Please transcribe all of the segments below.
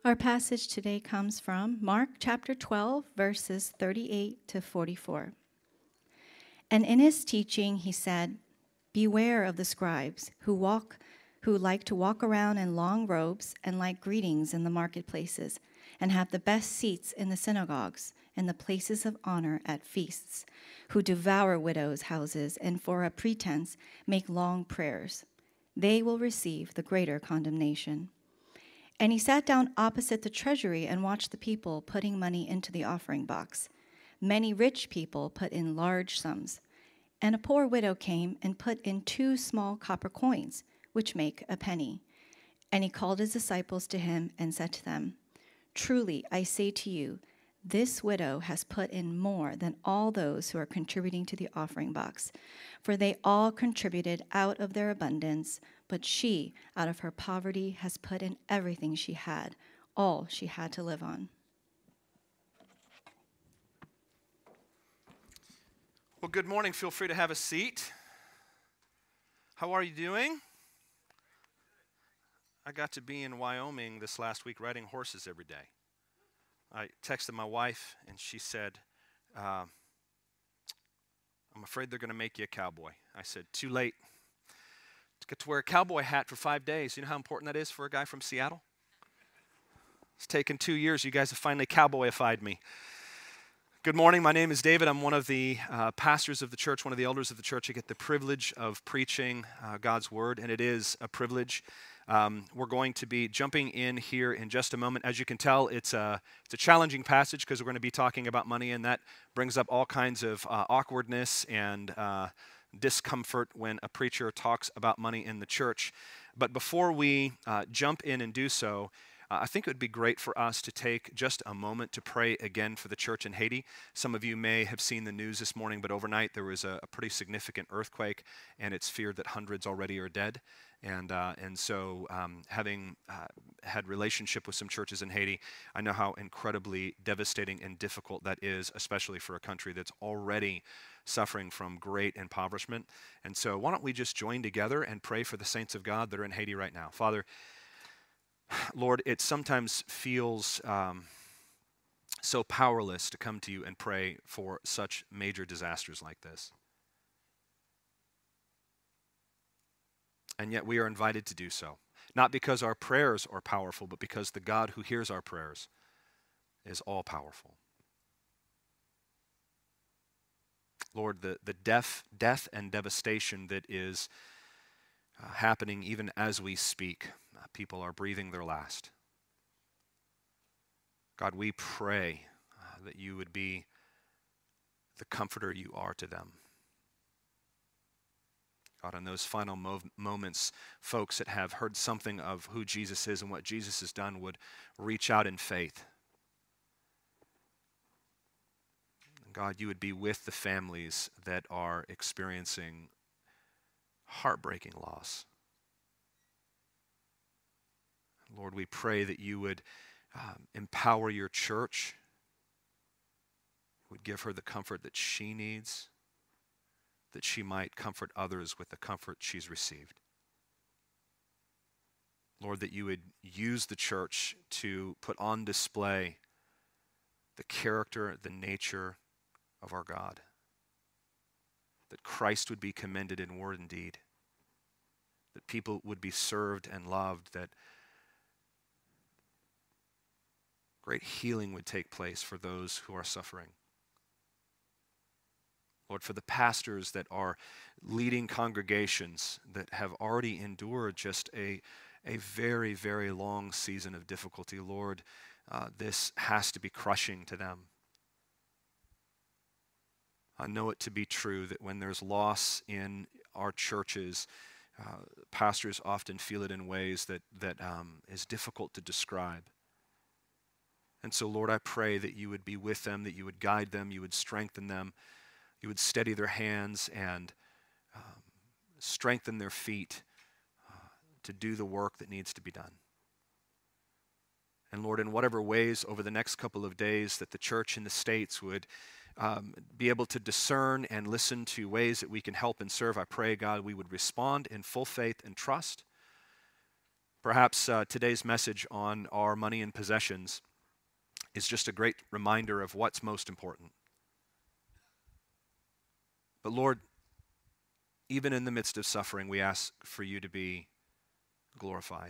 Our passage today comes from Mark chapter 12, verses 38 to 44. And in his teaching, he said, "Beware of the scribes who like to walk around in long robes and like greetings in the marketplaces, and have the best seats in the synagogues and the places of honor at feasts, who devour widows' houses and for a pretense make long prayers. They will receive the greater condemnation." And he sat down opposite the treasury and watched the people putting money into the offering box. Many rich people put in large sums, and a poor widow came and put in 2 small copper coins, which make a penny. And he called his disciples to him and said to them, "Truly, I say to you, this widow has put in more than all those who are contributing to the offering box. For they all contributed out of their abundance, but she, out of her poverty, has put in everything she had, all she had to live on." Well, good morning. Feel free to have a seat. How are you doing? I got to be in Wyoming this last week riding horses every day. I texted my wife, and she said, "I'm afraid they're going to make you a cowboy." I said, "Too late. To get to wear a cowboy hat for 5 days. You know how important that is for a guy from Seattle? It's taken 2 years. You guys have finally cowboyified me." Good morning. My name is David. I'm one of the pastors of the church, one of the elders of the church. I get the privilege of preaching God's word, and it is a privilege. We're going to be jumping in here in just a moment. As you can tell, it's a challenging passage because we're going to be talking about money, and that brings up all kinds of awkwardness and discomfort when a preacher talks about money in the church. But before we jump in and do so, I think it would be great for us to take just a moment to pray again for the church in Haiti. Some of you may have seen the news this morning, but overnight there was a pretty significant earthquake, and it's feared that hundreds already are dead. And so having had relationship with some churches in Haiti, I know how incredibly devastating and difficult that is, especially for a country that's already suffering from great impoverishment. And so why don't we just join together and pray for the saints of God that are in Haiti right now. Father, Lord, it sometimes feels so powerless to come to you and pray for such major disasters like this. And yet we are invited to do so. Not because our prayers are powerful, but because the God who hears our prayers is all powerful. Lord, the death and devastation that is happening even as we speak, people are breathing their last. God, we pray that you would be the comforter you are to them. God, in those final moments, folks that have heard something of who Jesus is and what Jesus has done would reach out in faith. And God, you would be with the families that are experiencing heartbreaking loss. Lord, we pray that you would empower your church, would give her the comfort that she needs, that she might comfort others with the comfort she's received. Lord, that you would use the church to put on display the character, the nature of our God, that Christ would be commended in word and deed, that people would be served and loved, that great healing would take place for those who are suffering. Lord, for the pastors that are leading congregations that have already endured just a very, very long season of difficulty, Lord, this has to be crushing to them. I know it to be true that when there's loss in our churches, pastors often feel it in ways that is difficult to describe. And so, Lord, I pray that you would be with them, that you would guide them, you would strengthen them, you would steady their hands and strengthen their feet to do the work that needs to be done. And Lord, in whatever ways over the next couple of days that the church in the States would be able to discern and listen to ways that we can help and serve, I pray, God, we would respond in full faith and trust. Perhaps today's message on our money and possessions is just a great reminder of what's most important. But Lord, even in the midst of suffering, we ask for you to be glorified.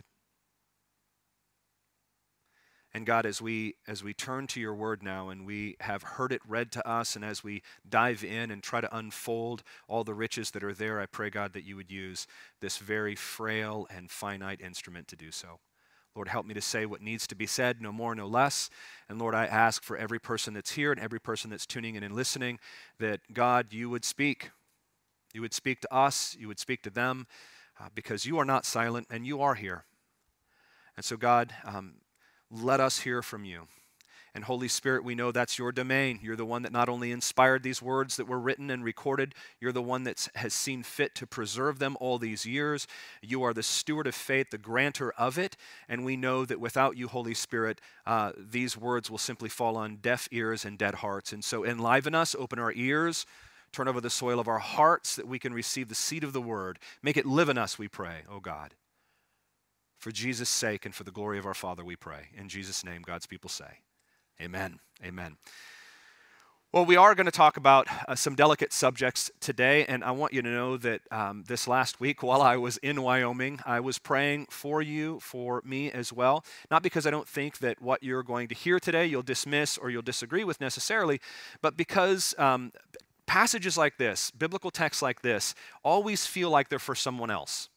And God, as we turn to your word now and we have heard it read to us, and as we dive in and try to unfold all the riches that are there, I pray, God, that you would use this very frail and finite instrument to do so. Lord, help me to say what needs to be said, no more, no less. And Lord, I ask for every person that's here and every person that's tuning in and listening, that God, you would speak. You would speak to us, you would speak to them, because you are not silent and you are here. And so God, let us hear from you. And Holy Spirit, we know that's your domain. You're the one that not only inspired these words that were written and recorded, you're the one that has seen fit to preserve them all these years. You are the steward of faith, the grantor of it. And we know that without you, Holy Spirit, these words will simply fall on deaf ears and dead hearts. And so enliven us, open our ears, turn over the soil of our hearts that we can receive the seed of the word. Make it live in us, we pray, oh God. For Jesus' sake and for the glory of our Father, we pray. In Jesus' name, God's people say, amen. Amen. Well, we are going to talk about some delicate subjects today, and I want you to know that this last week, while I was in Wyoming, I was praying for you, for me as well. Not because I don't think that what you're going to hear today you'll dismiss or you'll disagree with necessarily, but because passages like this, biblical texts like this, always feel like they're for someone else.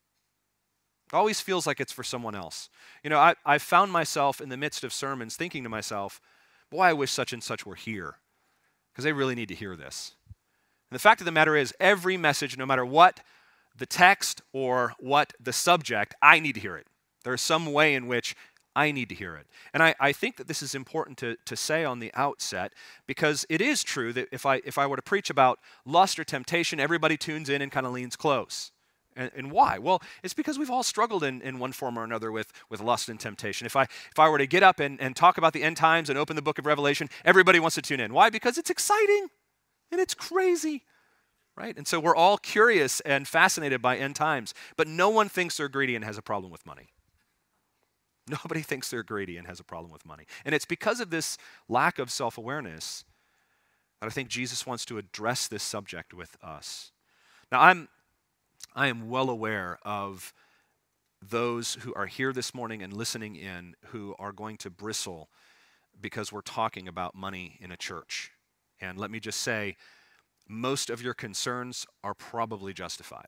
Always feels like it's for someone else. You know, I found myself in the midst of sermons thinking to myself, boy, I wish such and such were here, because they really need to hear this. And the fact of the matter is, every message, no matter what the text or what the subject, I need to hear it. There's some way in which I need to hear it. And I think that this is important to say on the outset, because it is true that if I were to preach about lust or temptation, everybody tunes in and kind of leans close. And why? Well, it's because we've all struggled in one form or another with lust and temptation. If I were to get up and talk about the end times and open the book of Revelation, everybody wants to tune in. Why? Because it's exciting and it's crazy, right? And so we're all curious and fascinated by end times, but no one thinks they're greedy and has a problem with money. Nobody thinks they're greedy and has a problem with money. And it's because of this lack of self-awareness that I think Jesus wants to address this subject with us. Now, I am well aware of those who are here this morning and listening in who are going to bristle because we're talking about money in a church. And let me just say, most of your concerns are probably justified.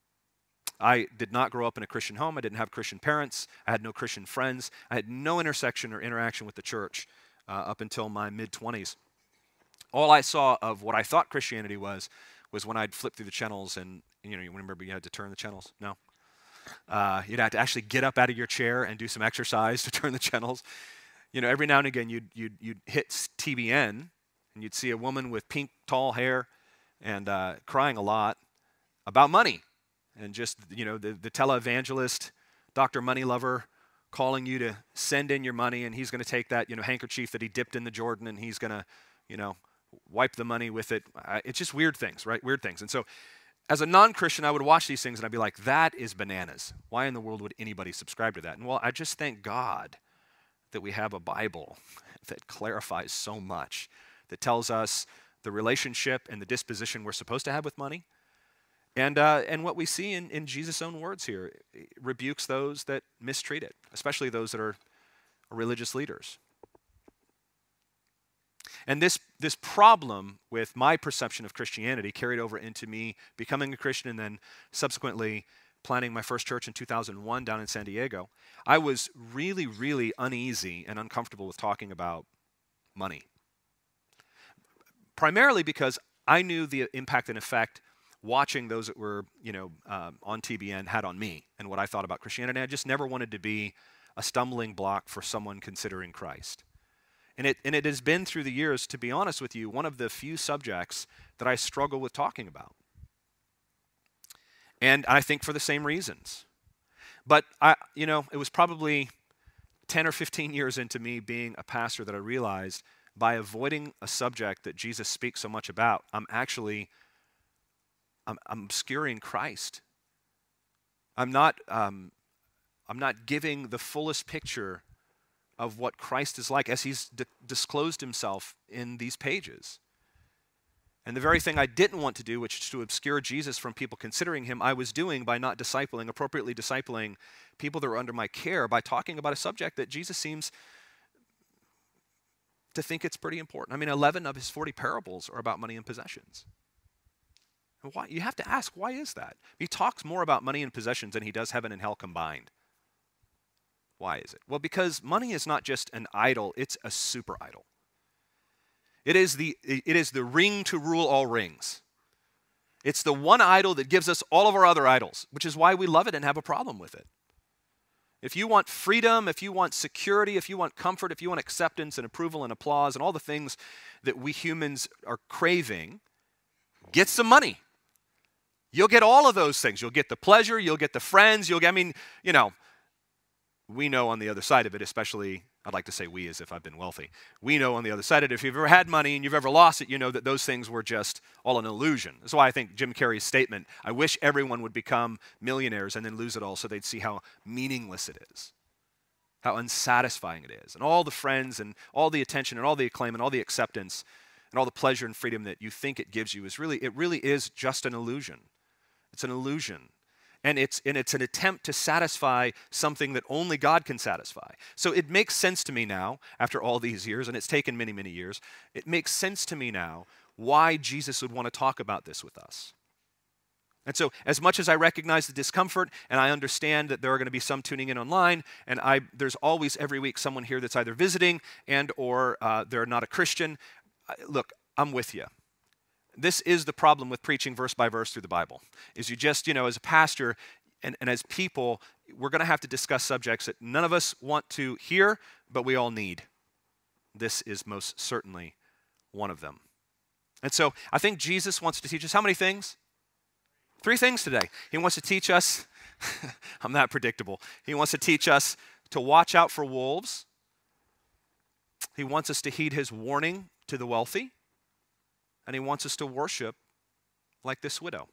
I did not grow up in a Christian home. I didn't have Christian parents. I had no Christian friends. I had no intersection or interaction with the church up until my mid-20s. All I saw of what I thought Christianity was when I'd flip through the channels and, you remember you had to turn the channels? No? You'd have to actually get up out of your chair and do some exercise to turn the channels. Every now and again you'd hit TBN and you'd see a woman with pink, tall hair and crying a lot about money. And just, the televangelist, Dr. Moneylover, calling you to send in your money, and he's going to take that, handkerchief that he dipped in the Jordan, and he's going to, wipe the money with it. It's just weird things, right? Weird things. And so as a non-Christian, I would watch these things, and I'd be like, that is bananas. Why in the world would anybody subscribe to that? And well, I just thank God that we have a Bible that clarifies so much, that tells us the relationship and the disposition we're supposed to have with money. And what we see in Jesus' own words here, rebukes those that mistreat it, especially those that are religious leaders. And this problem with my perception of Christianity carried over into me becoming a Christian and then subsequently planning my first church in 2001 down in San Diego. I was really, really uneasy and uncomfortable with talking about money. Primarily because I knew the impact and effect watching those that were, on TBN had on me and what I thought about Christianity. I just never wanted to be a stumbling block for someone considering Christ. And it has been through the years, to be honest with you, one of the few subjects that I struggle with talking about. And I think for the same reasons. But it was probably 10 or 15 years into me being a pastor that I realized by avoiding a subject that Jesus speaks so much about, I'm obscuring Christ. I'm not I'm not giving the fullest picture of what Christ is like as he's disclosed himself in these pages. And the very thing I didn't want to do, which is to obscure Jesus from people considering him, I was doing by not appropriately discipling people that were under my care by talking about a subject that Jesus seems to think it's pretty important. I mean, 11 of his 40 parables are about money and possessions. And why? You have to ask, why is that? He talks more about money and possessions than he does heaven and hell combined. Why is it? Well, because money is not just an idol, it's a super idol. It is the ring to rule all rings. It's the one idol that gives us all of our other idols, which is why we love it and have a problem with it. If you want freedom, if you want security, if you want comfort, if you want acceptance and approval and applause and all the things that we humans are craving, get some money. You'll get all of those things. You'll get the pleasure, you'll get the friends, we know on the other side of it, especially, I'd like to say we as if I've been wealthy. We know on the other side of it, if you've ever had money and you've ever lost it, you know that those things were just all an illusion. That's why I think Jim Carrey's statement, I wish everyone would become millionaires and then lose it all so they'd see how meaningless it is, how unsatisfying it is. And all the friends and all the attention and all the acclaim and all the acceptance and all the pleasure and freedom that you think it gives you it really is just an illusion. It's an illusion. And it's an attempt to satisfy something that only God can satisfy. So it makes sense to me now, after all these years, and it's taken many, many years, it makes sense to me now why Jesus would want to talk about this with us. And so as much as I recognize the discomfort, and I understand that there are going to be some tuning in online, and there's always every week someone here that's either visiting and or they're not a Christian, look, I'm with you. This is the problem with preaching verse by verse through the Bible, is you just, as a pastor and as people, we're going to have to discuss subjects that none of us want to hear, but we all need. This is most certainly one of them. And so I think Jesus wants to teach us how many things? 3 things today. He wants to teach us, I'm that predictable. He wants to teach us to watch out for wolves. He wants us to heed his warning to the wealthy. And he wants us to worship like this widow.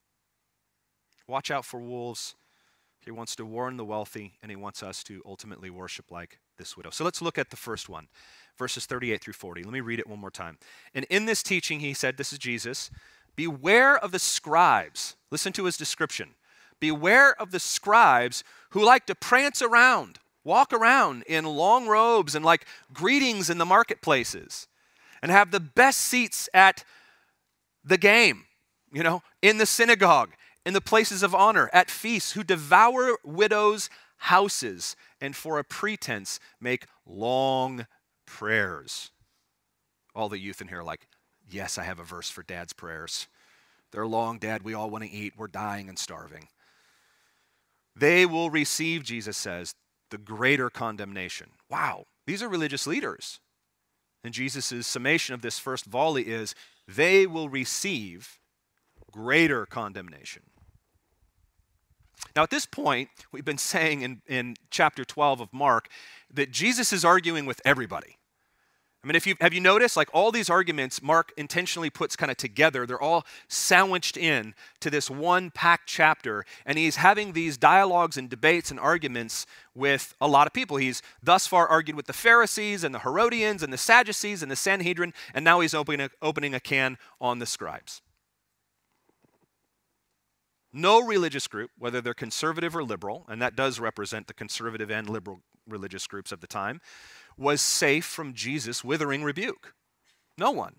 Watch out for wolves. He wants to warn the wealthy, and he wants us to ultimately worship like this widow. So let's look at the first one, verses 38 through 40. Let me read it one more time. And in this teaching, he said, this is Jesus, beware of the scribes. Listen to his description. Beware of the scribes who like to prance around, walk around in long robes and like greetings in the marketplaces, and have the best seats at the game, in the synagogue, in the places of honor, at feasts, who devour widows' houses, and for a pretense make long prayers. All the youth in here are like, yes, I have a verse for Dad's prayers. They're long, Dad, we all want to eat, we're dying and starving. They will receive, Jesus says, the greater condemnation. Wow, these are religious leaders. And Jesus' summation of this first volley is, they will receive greater condemnation. Now at this point, we've been saying in chapter 12 of Mark that Jesus is arguing with everybody. I mean, have you noticed, like all these arguments Mark intentionally puts kind of together, they're all sandwiched in to this one packed chapter, and he's having these dialogues and debates and arguments with a lot of people. He's thus far argued with the Pharisees and the Herodians and the Sadducees and the Sanhedrin, and now he's opening a can on the scribes. No religious group, whether they're conservative or liberal, and that does represent the conservative and liberal religious groups of the time, was safe from Jesus' withering rebuke. No one.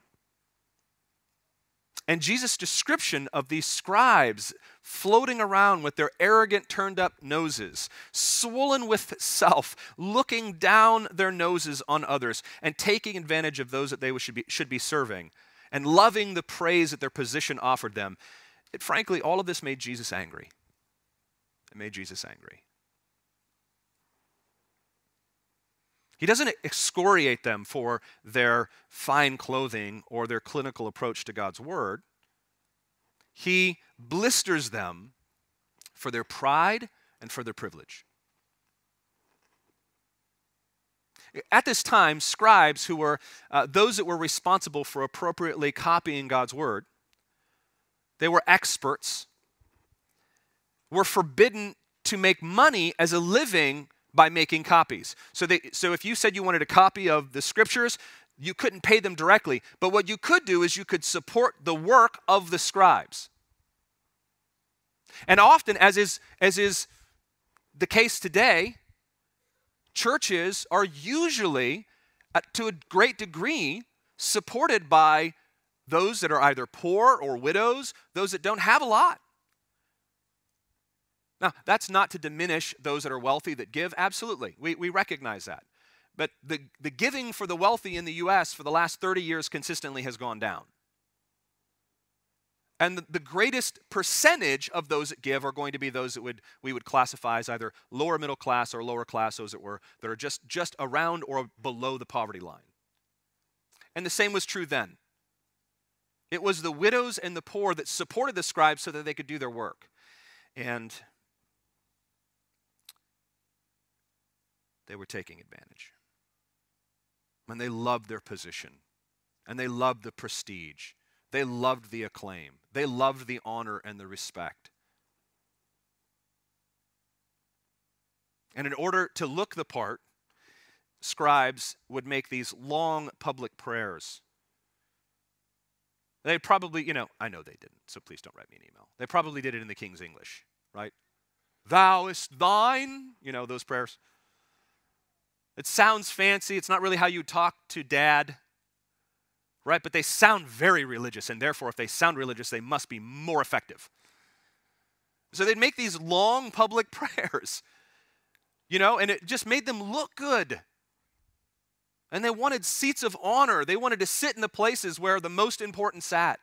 And Jesus' description of these scribes floating around with their arrogant turned up noses, swollen with self, looking down their noses on others and taking advantage of those that they should be serving and loving the praise that their position offered them. Frankly, all of this made Jesus angry. It made Jesus angry. He doesn't excoriate them for their fine clothing or their clinical approach to God's word. He blisters them for their pride and for their privilege. At this time, scribes, who were those that were responsible for appropriately copying God's word, they were experts, were forbidden to make money as a living by making copies. So if you said you wanted a copy of the scriptures, you couldn't pay them directly. But what you could do is you could support the work of the scribes. And often, as is the case today, churches are usually, to a great degree, supported by those that are either poor or widows, those that don't have a lot. Now, that's not to diminish those that are wealthy that give. Absolutely. We recognize that. But the giving for the wealthy in the U.S. for the last 30 years consistently has gone down. And the greatest percentage of those that give are going to be those that we would classify as either lower middle class or lower class, those that are just around or below the poverty line. And the same was true then. It was the widows and the poor that supported the scribes so that they could do their work. And they were taking advantage. And they loved their position. And they loved the prestige. They loved the acclaim. They loved the honor and the respect. And in order to look the part, scribes would make these long public prayers. They probably, I know they didn't, so please don't write me an email. They probably did it in the King's English, right? Thou is thine, those prayers. It sounds fancy. It's not really how you talk to dad, right? But they sound very religious, and therefore, if they sound religious, they must be more effective. So they'd make these long public prayers, and it just made them look good. And they wanted seats of honor. They wanted to sit in the places where the most important sat.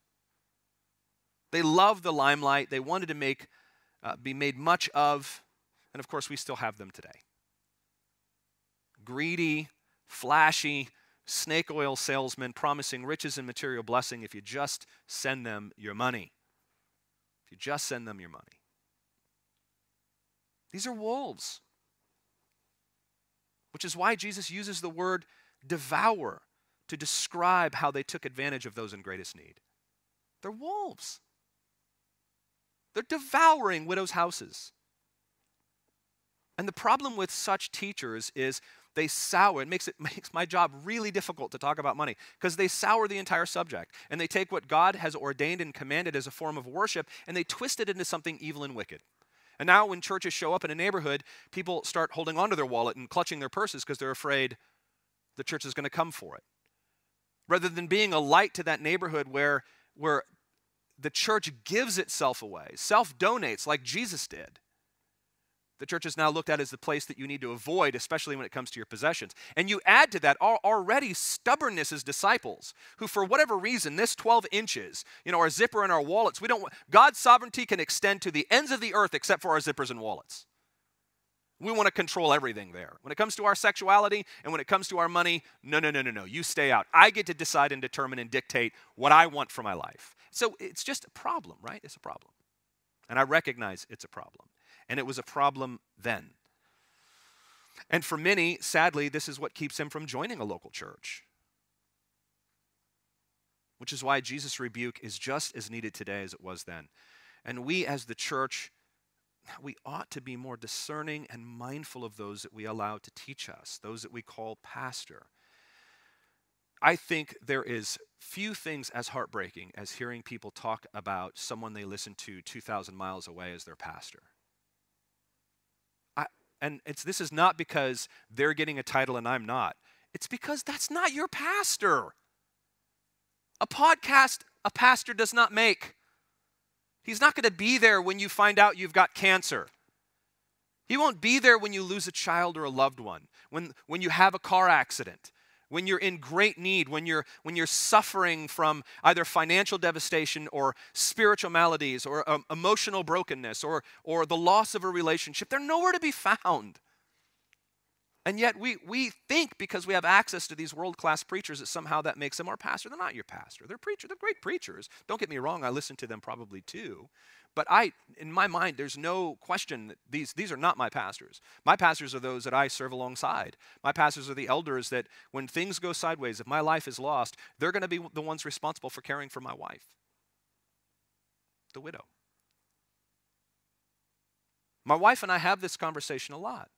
They loved the limelight. They wanted to be made much of. And of course, we still have them today. Greedy, flashy, snake oil salesmen promising riches and material blessing if you just send them your money. If you just send them your money. These are wolves. Which is why Jesus uses the word devour to describe how they took advantage of those in greatest need. They're wolves. They're devouring widows' houses. And the problem with such teachers is they sour. It makes my job really difficult to talk about money because they sour the entire subject. And they take what God has ordained and commanded as a form of worship and they twist it into something evil and wicked. And now when churches show up in a neighborhood, people start holding onto their wallet and clutching their purses because they're afraid the church is going to come for it. Rather than being a light to that neighborhood where the church gives itself away, self-donates like Jesus did. The church is now looked at as the place that you need to avoid, especially when it comes to your possessions. And you add to that already stubbornness as disciples, who for whatever reason, this 12 inches, our zipper and our wallets, God's sovereignty can extend to the ends of the earth except for our zippers and wallets. We want to control everything there. When it comes to our sexuality and when it comes to our money, no. You stay out. I get to decide and determine and dictate what I want for my life. So it's just a problem, right? It's a problem. And I recognize it's a problem. And it was a problem then. And for many, sadly, this is what keeps them from joining a local church. Which is why Jesus' rebuke is just as needed today as it was then. And we as the church, we ought to be more discerning and mindful of those that we allow to teach us, those that we call pastor. I think there is few things as heartbreaking as hearing people talk about someone they listen to 2,000 miles away as their pastor. This is not because they're getting a title and I'm not. It's because that's not your pastor. A podcast a pastor does not make. He's not going to be there when you find out you've got cancer. He won't be there when you lose a child or a loved one, when you have a car accident, when you're in great need, when you're suffering from either financial devastation or spiritual maladies or emotional brokenness or the loss of a relationship. They're nowhere to be found. And yet we think because we have access to these world-class preachers that somehow that makes them our pastor. They're not your pastor. They're great preachers. Don't get me wrong, I listen to them probably too. But in my mind, there's no question that these are not my pastors. My pastors are those that I serve alongside. My pastors are the elders that when things go sideways, if my life is lost, they're going to be the ones responsible for caring for my wife, the widow. My wife and I have this conversation a lot.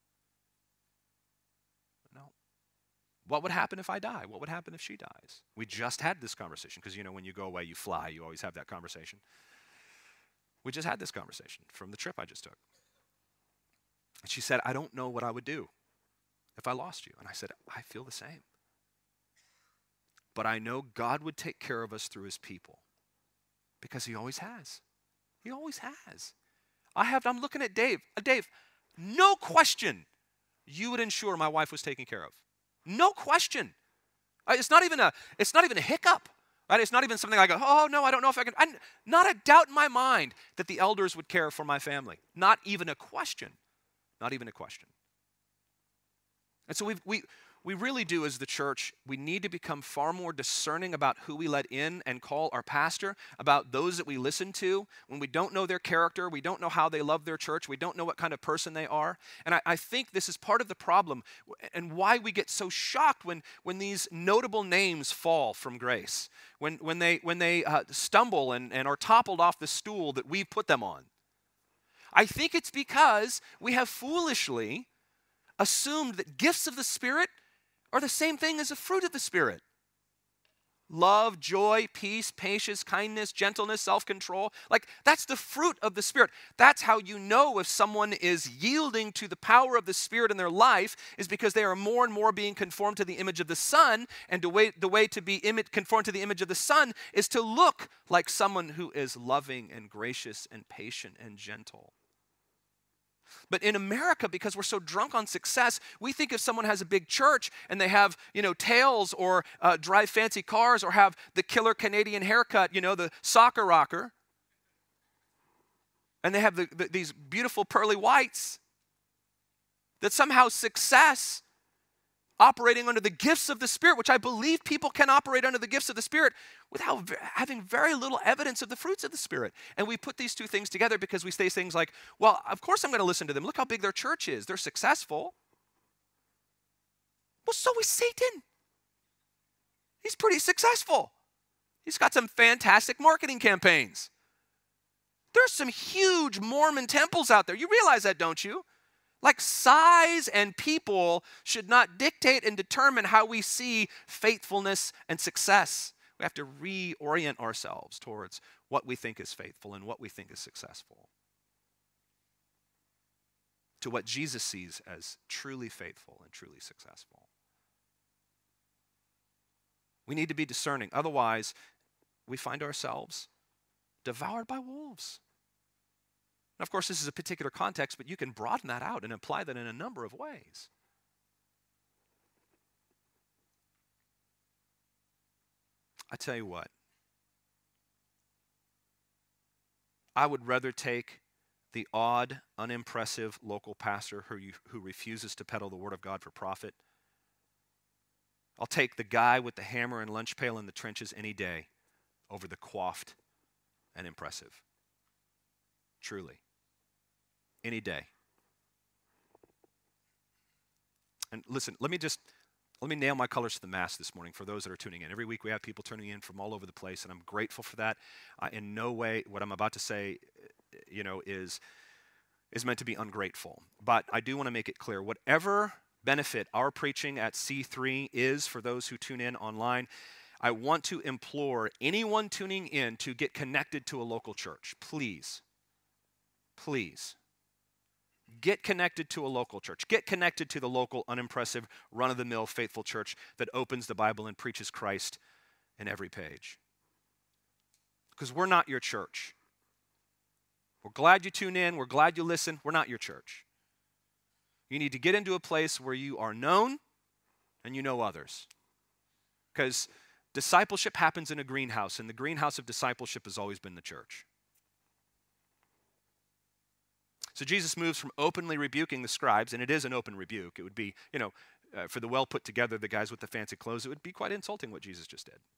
No. What would happen if I die? What would happen if she dies? We just had this conversation because, when you go away, you fly. You always have that conversation. We just had this conversation from the trip I just took. And she said, I don't know what I would do if I lost you. And I said, I feel the same. But I know God would take care of us through his people because he always has. He always has. I'm looking at Dave. Dave, no question you would ensure my wife was taken care of. No question. It's not even a hiccup. Right? It's not even something I go, oh no, I don't know if I can. Not a doubt in my mind that the elders would care for my family. Not even a question. Not even a question. And so we really do, as the church, we need to become far more discerning about who we let in and call our pastor, about those that we listen to. When we don't know their character, we don't know how they love their church, we don't know what kind of person they are. And I think this is part of the problem and why we get so shocked when these notable names fall from grace, when they stumble and are toppled off the stool that we've put them on. I think it's because we have foolishly assumed that gifts of the Spirit are the same thing as a fruit of the Spirit. Love, joy, peace, patience, kindness, gentleness, self-control. That's the fruit of the Spirit. That's how you know if someone is yielding to the power of the Spirit in their life, is because they are more and more being conformed to the image of the Son. And the way to be conformed to the image of the Son is to look like someone who is loving and gracious and patient and gentle. But in America, because we're so drunk on success, we think if someone has a big church and they have, tails or drive fancy cars or have the killer Canadian haircut, the soccer rocker, and they have these beautiful pearly whites, that somehow success, operating under the gifts of the Spirit, which I believe people can operate under the gifts of the Spirit without having very little evidence of the fruits of the Spirit. And we put these two things together because we say things like, well, of course I'm going to listen to them. Look how big their church is. They're successful. Well, so is Satan. He's pretty successful. He's got some fantastic marketing campaigns. There's some huge Mormon temples out there. You realize that, don't you? Size and people should not dictate and determine how we see faithfulness and success. We have to reorient ourselves towards what we think is faithful and what we think is successful, to what Jesus sees as truly faithful and truly successful. We need to be discerning. Otherwise, we find ourselves devoured by wolves. And of course, this is a particular context, but you can broaden that out and apply that in a number of ways. I tell you what, I would rather take the odd, unimpressive local pastor who refuses to peddle the word of God for profit. I'll take the guy with the hammer and lunch pail in the trenches any day over the coiffed and impressive. Truly. Any day. And listen, let me nail my colors to the mast this morning for those that are tuning in. Every week we have people tuning in from all over the place, and I'm grateful for that. In no way what I'm about to say, is meant to be ungrateful. But I do want to make it clear, whatever benefit our preaching at C3 is for those who tune in online, I want to implore anyone tuning in to get connected to a local church. Please. Please. Get connected to a local church. Get connected to the local, unimpressive, run-of-the-mill, faithful church that opens the Bible and preaches Christ in every page. Because we're not your church. We're glad you tune in. We're glad you listen. We're not your church. You need to get into a place where you are known and you know others. Because discipleship happens in a greenhouse, and the greenhouse of discipleship has always been the church. So Jesus moves from openly rebuking the scribes, and it is an open rebuke. It would be, for the well put together, the guys with the fancy clothes, it would be quite insulting what Jesus just did.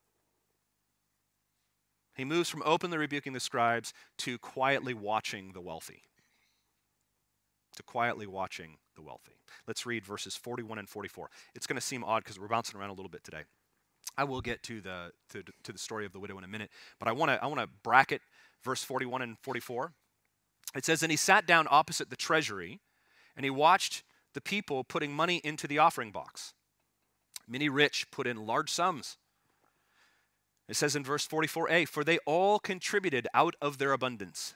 He moves from openly rebuking the scribes to quietly watching the wealthy. To quietly watching the wealthy. Let's read verses 41 and 44. It's going to seem odd because we're bouncing around a little bit today. I will get to the story of the widow in a minute, but I want to bracket verse 41 and 44. It says, and he sat down opposite the treasury, and he watched the people putting money into the offering box. Many rich put in large sums. It says in verse 44a, for they all contributed out of their abundance.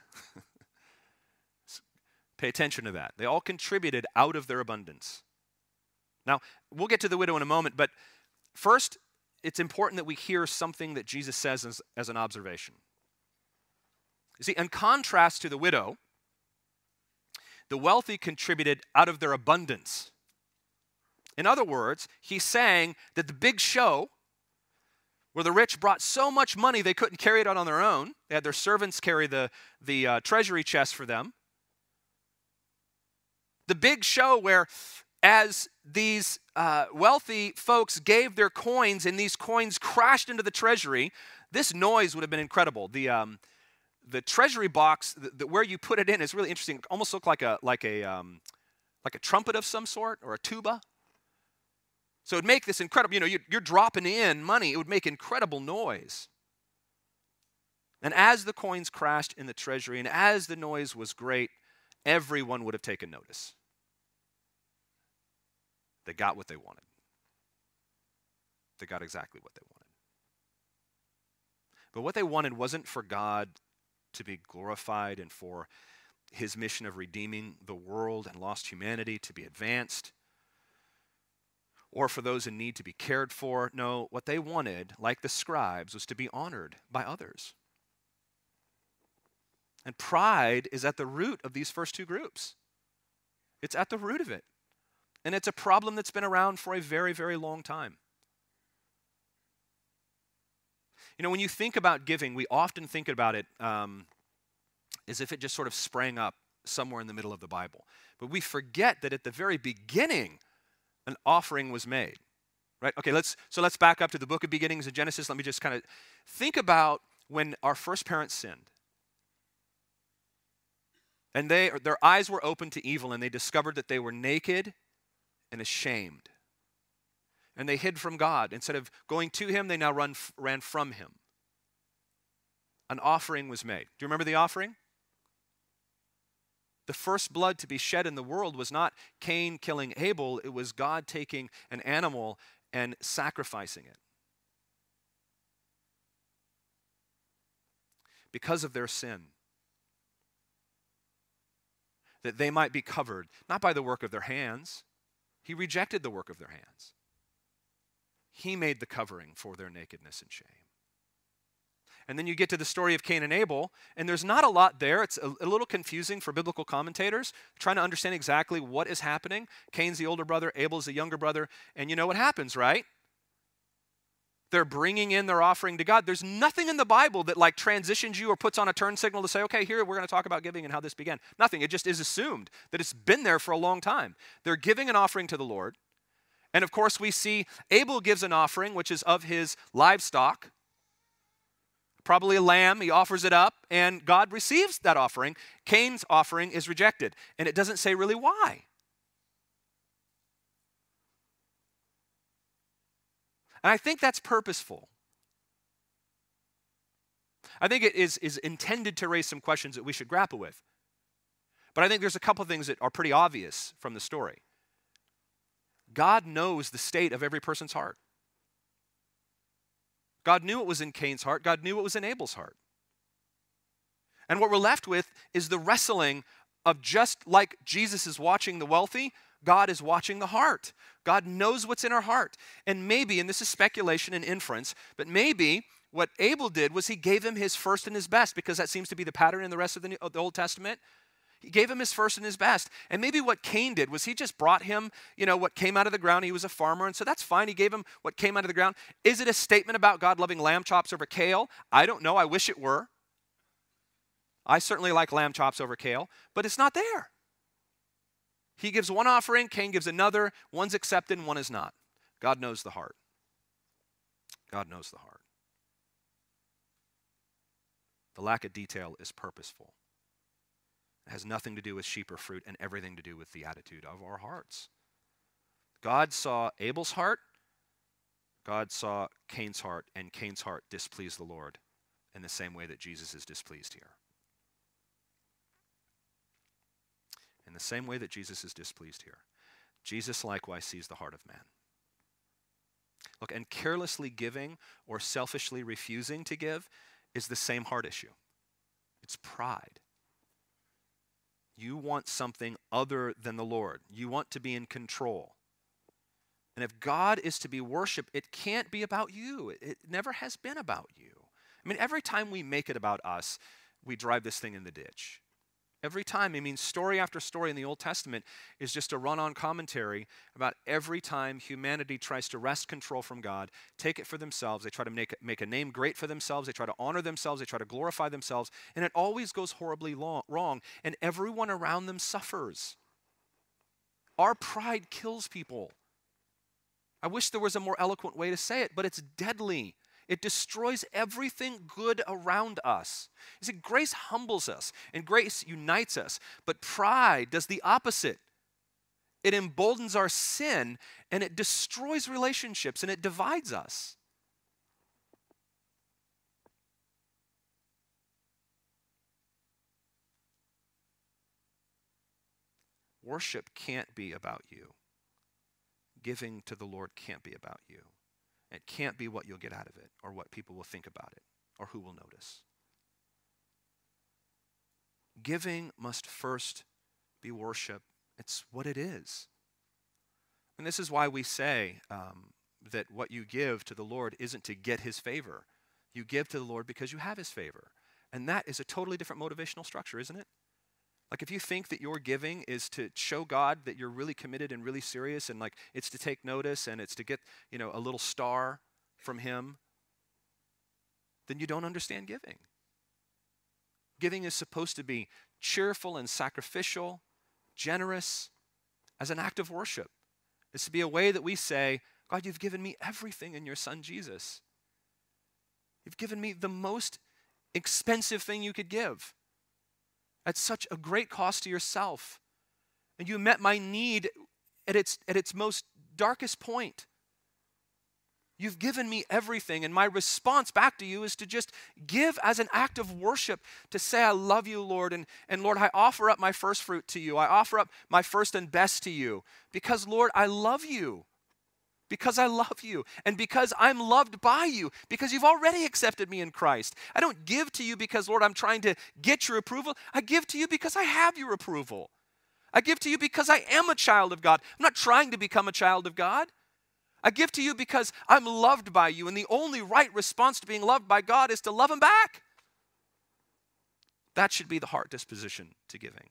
Pay attention to that. They all contributed out of their abundance. Now, we'll get to the widow in a moment, but first, it's important that we hear something that Jesus says as an observation. You see, in contrast to the widow, the wealthy contributed out of their abundance. In other words, he's saying that the big show, where the rich brought so much money they couldn't carry it out on their own, they had their servants carry the treasury chest for them. The big show where as these wealthy folks gave their coins and these coins crashed into the treasury, this noise would have been incredible. The treasury box, where you put it in, is really interesting. It almost looked like a trumpet of some sort or a tuba. So it would make this incredible, you're dropping in money, it would make incredible noise. And as the coins crashed in the treasury and as the noise was great, everyone would have taken notice. They got what they wanted. They got exactly what they wanted. But what they wanted wasn't for God to be glorified and for his mission of redeeming the world and lost humanity to be advanced, or for those in need to be cared for. No, what they wanted, like the scribes, was to be honored by others. And pride is at the root of these first two groups. It's at the root of it. And it's a problem that's been around for a very, very long time. When you think about giving, we often think about it as if it just sort of sprang up somewhere in the middle of the Bible. But we forget that at the very beginning, an offering was made. Right? Okay, let's back up to the book of beginnings of Genesis. Let me just kind of think about when our first parents sinned. And their eyes were open to evil, and they discovered that they were naked and ashamed. And they hid from God. Instead of going to him, they now ran from him. An offering was made. Do you remember the offering? The first blood to be shed in the world was not Cain killing Abel. It was God taking an animal and sacrificing it. Because of their sin. That they might be covered, not by the work of their hands. He rejected the work of their hands. He made the covering for their nakedness and shame. And then you get to the story of Cain and Abel, and there's not a lot there. It's a little confusing for biblical commentators, trying to understand exactly what is happening. Cain's the older brother, Abel's the younger brother, and you know what happens, right? They're bringing in their offering to God. There's nothing in the Bible that like transitions you or puts on a turn signal to say, okay, here we're going to talk about giving and how this began. Nothing. It just is assumed that it's been there for a long time. They're giving an offering to the Lord. And of course, we see Abel gives an offering, which is of his livestock, probably a lamb. He offers it up, and God receives that offering. Cain's offering is rejected, and it doesn't say really why. And I think that's purposeful. I think it is intended to raise some questions that we should grapple with. But I think there's a couple things that are pretty obvious from the story. God knows the state of every person's heart. God knew what was in Cain's heart. God knew what was in Abel's heart. And what we're left with is the wrestling of, just like Jesus is watching the wealthy, God is watching the heart. God knows what's in our heart. And maybe, and this is speculation and inference, but maybe what Abel did was he gave him his first and his best, because that seems to be the pattern in the rest of the Old Testament. He gave him his first and his best. And maybe what Cain did was he just brought him, what came out of the ground. He was a farmer, and so that's fine. He gave him what came out of the ground. Is it a statement about God loving lamb chops over kale? I don't know. I wish it were. I certainly like lamb chops over kale, but it's not there. He gives one offering, Cain gives another. One's accepted and one is not. God knows the heart. God knows the heart. The lack of detail is purposeful. It has nothing to do with sheep or fruit and everything to do with the attitude of our hearts. God saw Abel's heart. God saw Cain's heart, and Cain's heart displeased the Lord in the same way that Jesus is displeased here. in the same way that Jesus is displeased here, Jesus likewise sees the heart of man. Look, and carelessly giving or selfishly refusing to give is the same heart issue. It's pride. You want something other than the Lord. You want to be in control. And if God is to be worshiped, it can't be about you. It never has been about you. I mean, every time we make it about us, we drive this thing in the ditch. Every time, I mean, story after story in the Old Testament is just a run-on commentary about every time humanity tries to wrest control from God, take it for themselves. They try to make a name great for themselves. They try to honor themselves. They try to glorify themselves. And it always goes horribly wrong. And everyone around them suffers. Our pride kills people. I wish there was a more eloquent way to say it, but it's deadly. It destroys everything good around us. You see, grace humbles us and grace unites us, but pride does the opposite. It emboldens our sin and it destroys relationships and it divides us. Worship can't be about you. Giving to the Lord can't be about you. It can't be what you'll get out of it or what people will think about it or who will notice. Giving must first be worship. It's what it is. And this is why we say that what you give to the Lord isn't to get his favor. You give to the Lord because you have his favor. And that is a totally different motivational structure, isn't it? Like if you think that your giving is to show God that you're really committed and really serious and like it's to take notice and it's to get, a little star from him, then you don't understand giving. Giving is supposed to be cheerful and sacrificial, generous, as an act of worship. It's to be a way that we say, God, you've given me everything in your son Jesus. You've given me the most expensive thing you could give. At such a great cost to yourself. And you met my need at its most darkest point. You've given me everything, and my response back to you is to just give as an act of worship, to say, I love you, Lord, and Lord, I offer up my first fruit to you. I offer up my first and best to you, because, Lord, I love you. Because I love you, and because I'm loved by you, because you've already accepted me in Christ. I don't give to you because, Lord, I'm trying to get your approval. I give to you because I have your approval. I give to you because I am a child of God. I'm not trying to become a child of God. I give to you because I'm loved by you, and the only right response to being loved by God is to love him back. That should be the heart disposition to giving.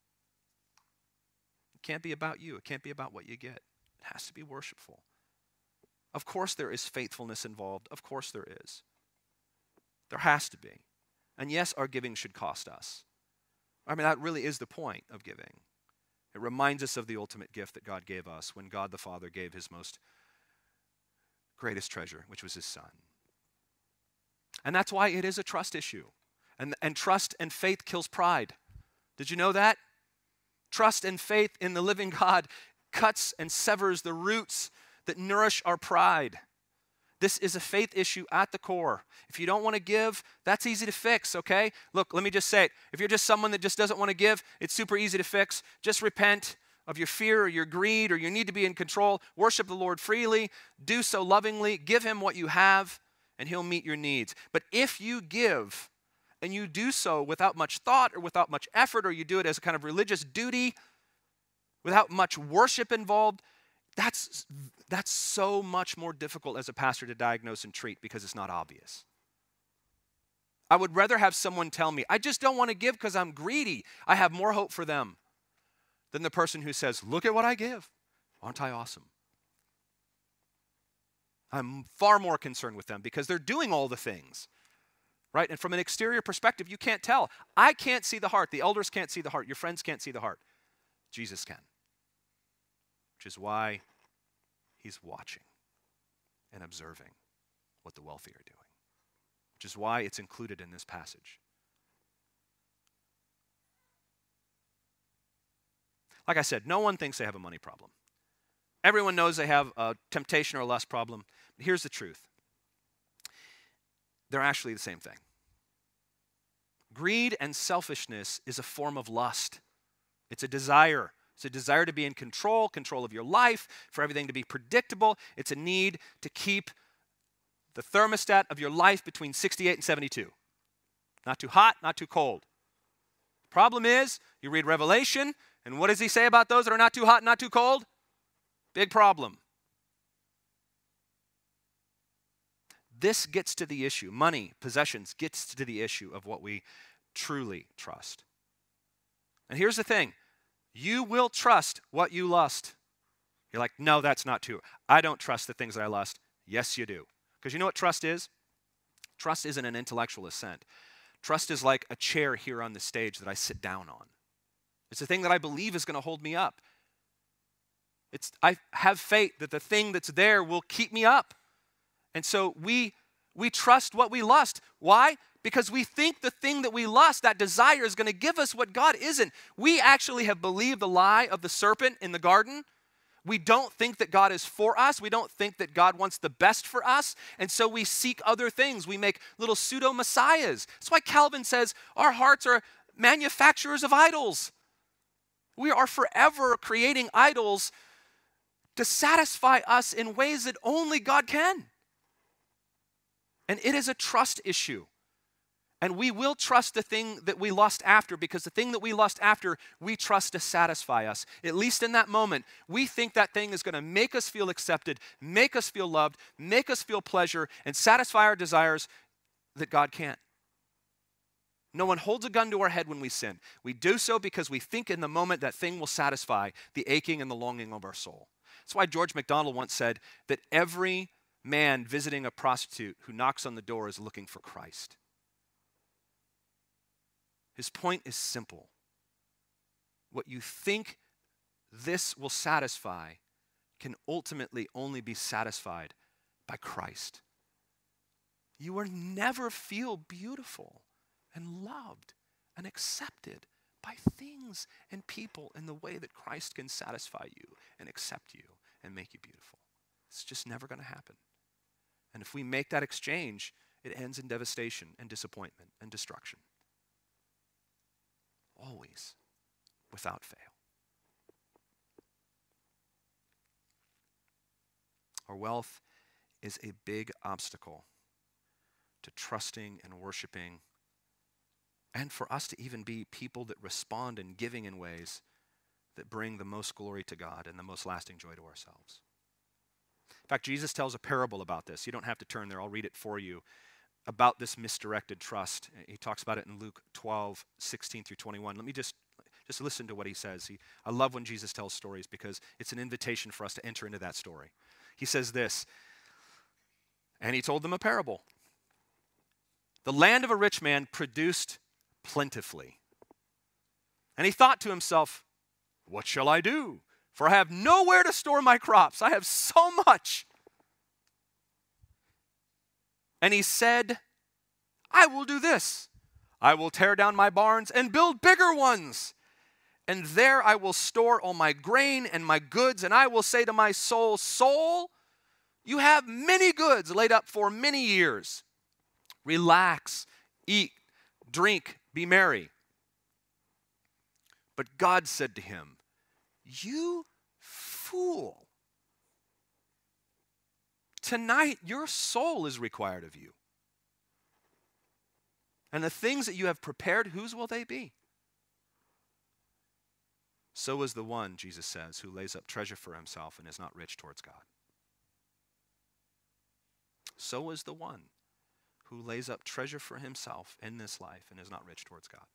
It can't be about you. It can't be about what you get. It has to be worshipful. Of course there is faithfulness involved. Of course there is. There has to be. And yes, our giving should cost us. I mean, that really is the point of giving. It reminds us of the ultimate gift that God gave us when God the Father gave his most greatest treasure, which was his son. And that's why it is a trust issue. And trust and faith kills pride. Did you know that? Trust and faith in the living God cuts and severs the roots that nourish our pride. This is a faith issue at the core. If you don't want to give, that's easy to fix, okay? Look, let me just say it. If you're just someone that just doesn't want to give, it's super easy to fix. Just repent of your fear or your greed or your need to be in control. Worship the Lord freely. Do so lovingly. Give him what you have, and he'll meet your needs. But if you give, and you do so without much thought or without much effort, or you do it as a kind of religious duty, without much worship involved, that's so much more difficult as a pastor to diagnose and treat because it's not obvious. I would rather have someone tell me, I just don't want to give because I'm greedy. I have more hope for them than the person who says, look at what I give. Aren't I awesome? I'm far more concerned with them because they're doing all the things, right? And from an exterior perspective, you can't tell. I can't see the heart. The elders can't see the heart. Your friends can't see the heart. Jesus can. Which is why he's watching and observing what the wealthy are doing. Which is why it's included in this passage. Like I said, no one thinks they have a money problem. Everyone knows they have a temptation or a lust problem. But here's the truth. They're actually the same thing. Greed and selfishness is a form of lust. It's a desire. It's a desire to be in control of your life, for everything to be predictable. It's a need to keep the thermostat of your life between 68 and 72. Not too hot, not too cold. Problem is, you read Revelation, and what does he say about those that are not too hot, not too cold? Big problem. This gets to the issue. Money, possessions, gets to the issue of what we truly trust. And here's the thing. You will trust what you lust. You're like, no, that's not true. I don't trust the things that I lust. Yes, you do. Because you know what trust is? Trust isn't an intellectual assent. Trust is like a chair here on the stage that I sit down on. It's a thing that I believe is going to hold me up. I have faith that the thing that's there will keep me up. And so we trust what we lust. Why? Because we think the thing that we lust, that desire, is going to give us what God isn't. We actually have believed the lie of the serpent in the garden. We don't think that God is for us. We don't think that God wants the best for us. And so we seek other things. We make little pseudo-messiahs. That's why Calvin says our hearts are manufacturers of idols. We are forever creating idols to satisfy us in ways that only God can. And it is a trust issue. And we will trust the thing that we lust after, because the thing that we lust after, we trust to satisfy us. At least in that moment, we think that thing is going to make us feel accepted, make us feel loved, make us feel pleasure, and satisfy our desires that God can't. No one holds a gun to our head when we sin. We do so because we think in the moment that thing will satisfy the aching and the longing of our soul. That's why George MacDonald once said that every man visiting a prostitute who knocks on the door is looking for Christ. His point is simple. What you think this will satisfy can ultimately only be satisfied by Christ. You will never feel beautiful and loved and accepted by things and people in the way that Christ can satisfy you and accept you and make you beautiful. It's just never going to happen. And if we make that exchange, it ends in devastation and disappointment and destruction. Always, without fail. Our wealth is a big obstacle to trusting and worshiping, and for us to even be people that respond in giving in ways that bring the most glory to God and the most lasting joy to ourselves. In fact, Jesus tells a parable about this. You don't have to turn there. I'll read it for you. About this misdirected trust. He talks about it in Luke 12, 16 through 21. Let me just listen to what he says. I love when Jesus tells stories because it's an invitation for us to enter into that story. He says this, and he told them a parable. The land of a rich man produced plentifully. And he thought to himself, what shall I do? For I have nowhere to store my crops. I have so much. And he said, I will do this. I will tear down my barns and build bigger ones. And there I will store all my grain and my goods. And I will say to my soul, soul, you have many goods laid up for many years. Relax, eat, drink, be merry. But God said to him, you fool. Tonight, your soul is required of you. And the things that you have prepared, whose will they be? So is the one, Jesus says, who lays up treasure for himself and is not rich towards God. So is the one who lays up treasure for himself in this life and is not rich towards God.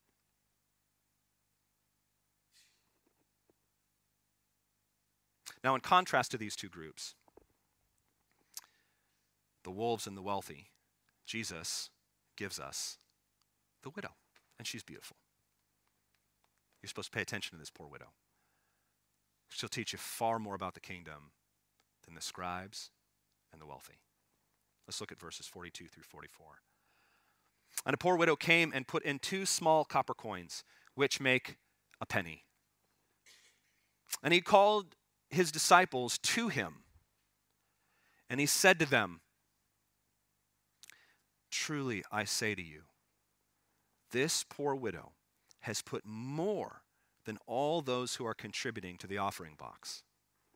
Now, in contrast to these two groups, the wolves and the wealthy, Jesus gives us the widow, and she's beautiful. You're supposed to pay attention to this poor widow. She'll teach you far more about the kingdom than the scribes and the wealthy. Let's look at verses 42 through 44. And a poor widow came and put in 2 small copper coins, which make a penny. And he called his disciples to him, and he said to them, truly I say to you, this poor widow has put more than all those who are contributing to the offering box.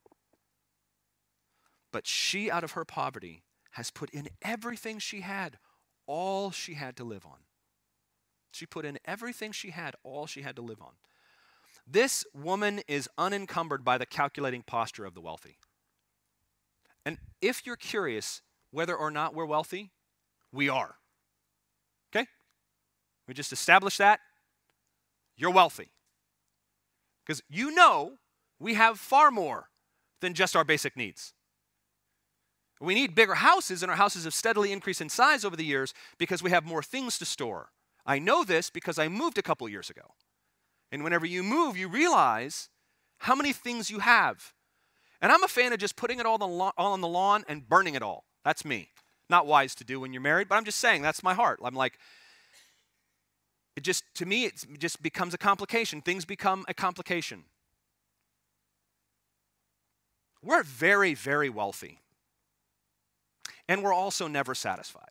But she, out of her poverty, has put in everything she had, all she had to live on. She put in everything she had, all she had to live on. This woman is unencumbered by the calculating posture of the wealthy. And if you're curious whether or not we're wealthy, we are. Okay? We just established that. You're wealthy. Because you know we have far more than just our basic needs. We need bigger houses, and our houses have steadily increased in size over the years because we have more things to store. I know this because I moved a couple years ago. And whenever you move, you realize how many things you have. And I'm a fan of just putting it all on the lawn and burning it all. That's me. Not wise to do when you're married, but I'm just saying that's my heart. I'm like, to me, it just becomes a complication. Things become a complication. We're very, very wealthy. And we're also never satisfied.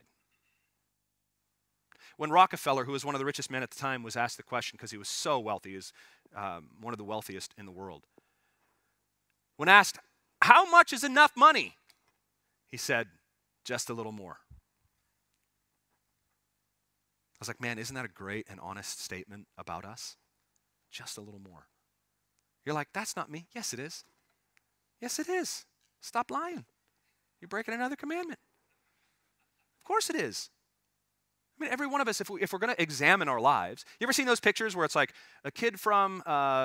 When Rockefeller, who was one of the richest men at the time, was asked the question, because he was so wealthy, he was one of the wealthiest in the world. When asked, how much is enough money? He said, just a little more. I was like, man, isn't that a great and honest statement about us? Just a little more. You're like, that's not me. Yes, it is. Yes, it is. Stop lying. You're breaking another commandment. Of course it is. I mean, every one of us, if we're going to examine our lives, you ever seen those pictures where it's like a kid from,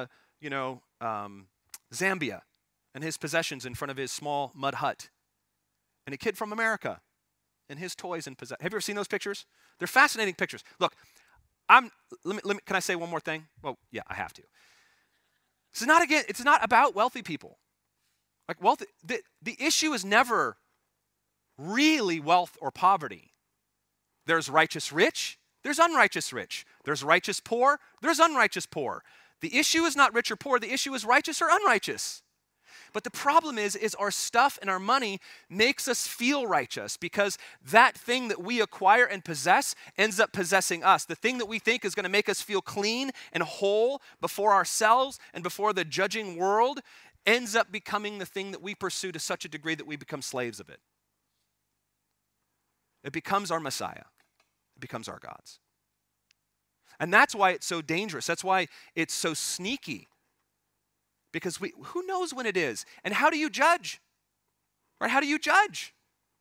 Zambia and his possessions in front of his small mud hut, and a kid from America and his toys and possessions. Have you ever seen those pictures? They're fascinating pictures. Look, can I say one more thing? Well, yeah, I have to. It's not about wealthy people. Like wealth, the issue is never really wealth or poverty. There's righteous rich, there's unrighteous rich. There's righteous poor, there's unrighteous poor. The issue is not rich or poor, the issue is righteous or unrighteous. But the problem is our stuff and our money makes us feel righteous because that thing that we acquire and possess ends up possessing us. The thing that we think is going to make us feel clean and whole before ourselves and before the judging world ends up becoming the thing that we pursue to such a degree that we become slaves of it. It becomes our Messiah. It becomes our gods. And that's why it's so dangerous. That's why it's so sneaky. Because who knows when it is? And how do you judge? Right? How do you judge?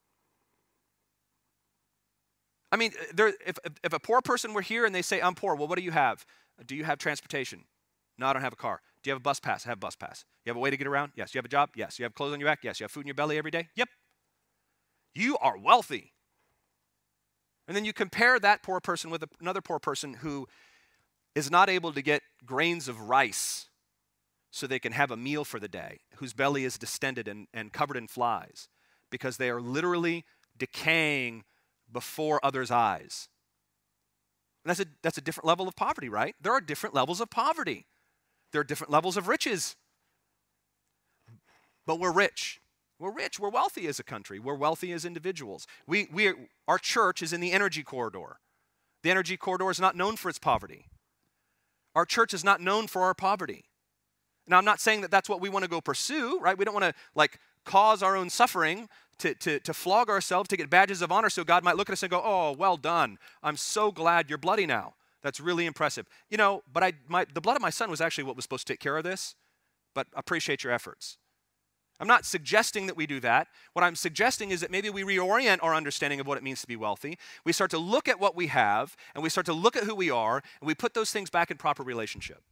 I mean, if a poor person were here and they say, I'm poor, well, what do you have? Do you have transportation? No, I don't have a car. Do you have a bus pass? I have a bus pass. You have a way to get around? Yes. You have a job? Yes. You have clothes on your back? Yes. You have food in your belly every day? Yep. You are wealthy. And then you compare that poor person with another poor person who is not able to get grains of rice so they can have a meal for the day, whose belly is distended and covered in flies because they are literally decaying before others' eyes. And that's a different level of poverty, right? There are different levels of poverty. There are different levels of riches. But we're rich. We're rich. We're wealthy as a country. We're wealthy as individuals. Our church is in the energy corridor. The energy corridor is not known for its poverty. Our church is not known for our poverty. Now, I'm not saying that that's what we want to go pursue, right? We don't want to cause our own suffering to flog ourselves, to get badges of honor so God might look at us and go, oh, well done. I'm so glad you're bloody now. That's really impressive. But the blood of my son was actually what was supposed to take care of this, but appreciate your efforts. I'm not suggesting that we do that. What I'm suggesting is that maybe we reorient our understanding of what it means to be wealthy. We start to look at what we have, and we start to look at who we are, and we put those things back in proper relationship.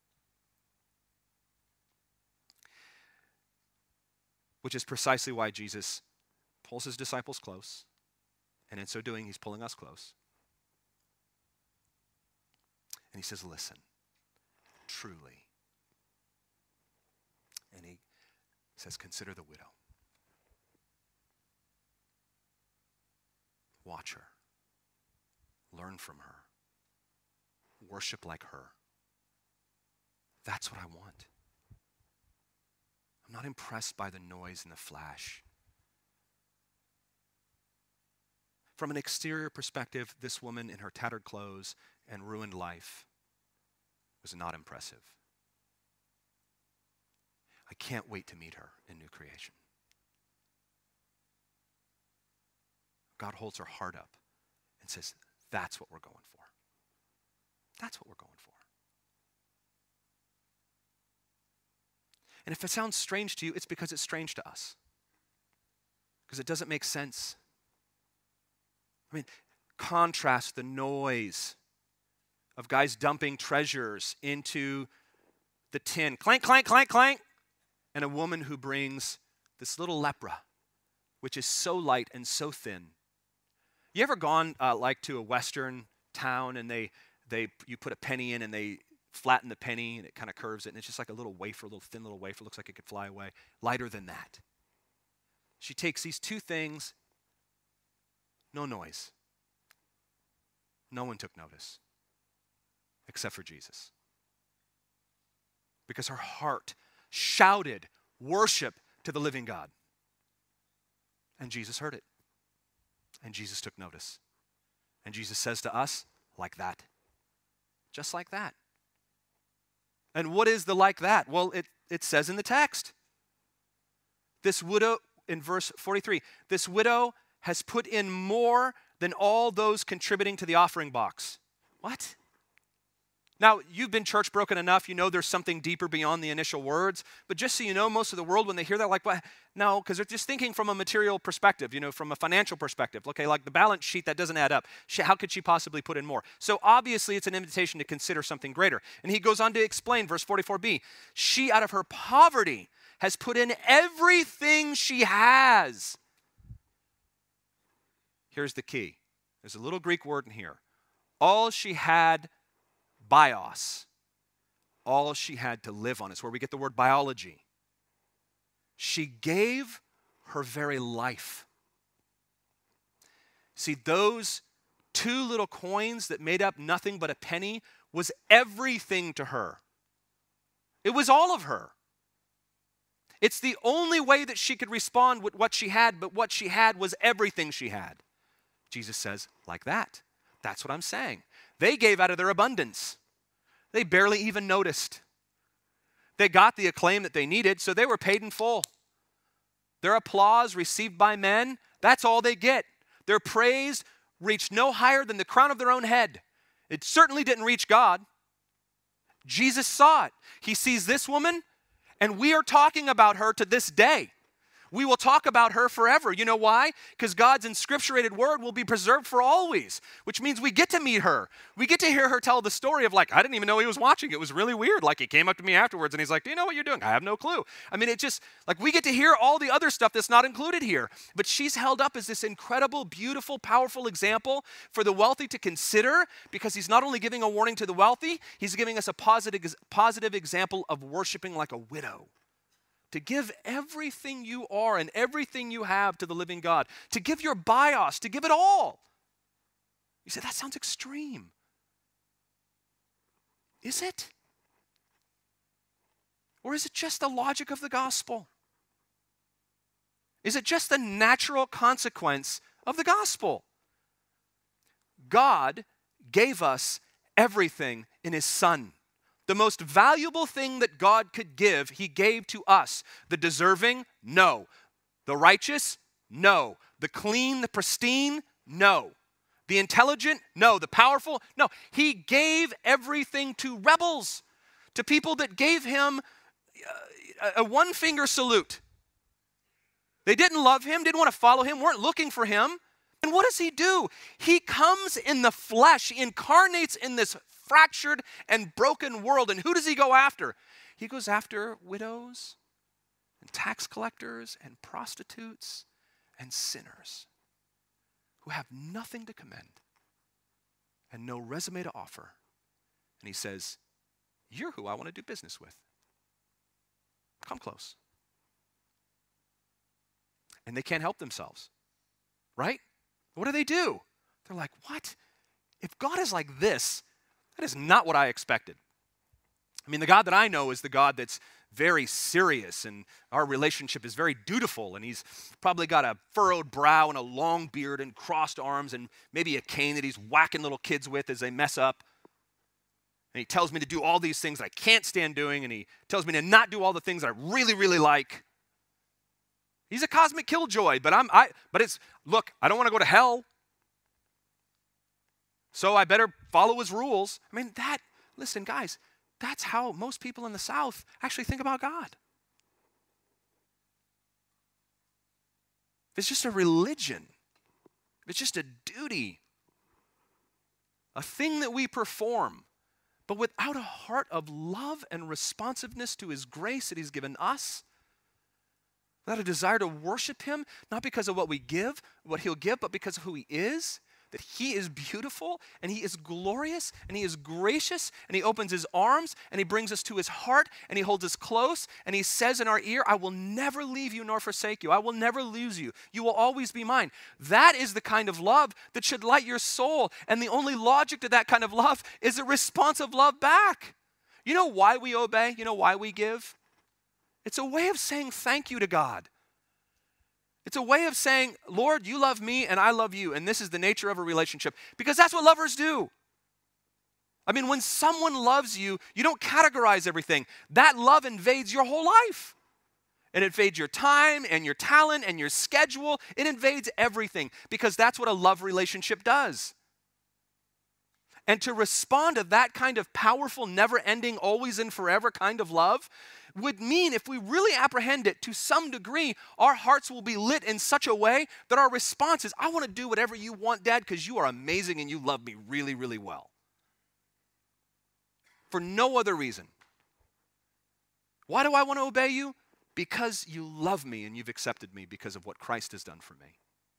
Which is precisely why Jesus pulls his disciples close, and in so doing, he's pulling us close. And he says, listen, truly. And he says, consider the widow. Watch her. Learn from her. Worship like her. That's what I want. I'm not impressed by the noise and the flash. From an exterior perspective, this woman in her tattered clothes and ruined life was not impressive. I can't wait to meet her in new creation. God holds her heart up and says, that's what we're going for. That's what we're going for. And if it sounds strange to you, it's because it's strange to us. Because it doesn't make sense. I mean, contrast the noise of guys dumping treasures into the tin. Clank, clank, clank, clank. And a woman who brings this little lepra, which is so light and so thin. You ever gone like to a Western town and you put a penny in and they flatten the penny and it kind of curves it and it's just like a little wafer, a little thin little wafer, looks like it could fly away. Lighter than that. She takes these two things, no noise. No one took notice except for Jesus. Because her heart shouted worship to the living God. And Jesus heard it. And Jesus took notice. And Jesus says to us, like that. Just like that. And what is the like that? Well, it says in the text. This widow, in verse 43, this widow has put in more than all those contributing to the offering box. What? Now, you've been church broken enough, you know there's something deeper beyond the initial words, but just so you know, most of the world, when they hear that, like, what? No, because they're just thinking from a material perspective, from a financial perspective. Okay, like the balance sheet, that doesn't add up. How could she possibly put in more? So obviously, it's an invitation to consider something greater. And he goes on to explain, verse 44b, she out of her poverty has put in everything she has. Here's the key. There's a little Greek word in here. All she had, bios, all she had to live on. It's where we get the word biology. She gave her very life. See, those two little coins that made up nothing but a penny was everything to her. It was all of her. It's the only way that she could respond with what she had, but what she had was everything she had. Jesus says, like that. That's what I'm saying. They gave out of their abundance. They barely even noticed. They got the acclaim that they needed, so they were paid in full. Their applause received by men, that's all they get. Their praise reached no higher than the crown of their own head. It certainly didn't reach God. Jesus saw it. He sees this woman, and we are talking about her to this day. We will talk about her forever. You know why? Because God's inscripturated word will be preserved for always, which means we get to meet her. We get to hear her tell the story of like, I didn't even know he was watching. It was really weird. Like he came up to me afterwards and he's like, do you know what you're doing? I have no clue. I mean, it just, like we get to hear all the other stuff that's not included here. But she's held up as this incredible, beautiful, powerful example for the wealthy to consider because he's not only giving a warning to the wealthy, he's giving us a positive example of worshiping like a widow. To give everything you are and everything you have to the living God. To give your bios, to give it all. You say, that sounds extreme. Is it? Or is it just the logic of the gospel? Is it just the natural consequence of the gospel? God gave us everything in his Son. The most valuable thing that God could give, he gave to us. The deserving, no. The righteous, no. The clean, the pristine, no. The intelligent, no. The powerful, no. He gave everything to rebels, to people that gave him a one-finger salute. They didn't love him, didn't want to follow him, weren't looking for him. And what does he do? He comes in the flesh, he incarnates in this fractured and broken world. And who does he go after? He goes after widows and tax collectors and prostitutes and sinners who have nothing to commend and no resume to offer. And he says, you're who I want to do business with. Come close. And they can't help themselves, right? What do? They're like, what? If God is like this, that is not what I expected. I mean, the God that I know is the God that's very serious, and our relationship is very dutiful, and he's probably got a furrowed brow and a long beard and crossed arms and maybe a cane that he's whacking little kids with as they mess up. And he tells me to do all these things that I can't stand doing, and he tells me to not do all the things that I really, really like. He's a cosmic killjoy, but look, I don't want to go to hell. So I better follow his rules. I mean, listen, guys, that's how most people in the South actually think about God. It's just a religion. It's just a duty. A thing that we perform. But without a heart of love and responsiveness to his grace that he's given us, without a desire to worship him, not because of what we give, what he'll give, but because of who he is, that he is beautiful and he is glorious and he is gracious and he opens his arms and he brings us to his heart and he holds us close and he says in our ear, I will never leave you nor forsake you. I will never lose you. You will always be mine. That is the kind of love that should light your soul. And the only logic to that kind of love is a responsive love back. You know why we obey? You know why we give? It's a way of saying thank you to God. It's a way of saying, Lord, you love me and I love you, and this is the nature of a relationship, because that's what lovers do. I mean, when someone loves you, you don't categorize everything. That love invades your whole life. It invades your time and your talent and your schedule. It invades everything, because that's what a love relationship does. And to respond to that kind of powerful, never-ending, always and forever kind of love would mean, if we really apprehend it to some degree, our hearts will be lit in such a way that our response is, I want to do whatever you want, Dad, because you are amazing and you love me really, really well. For no other reason. Why do I want to obey you? Because you love me and you've accepted me because of what Christ has done for me.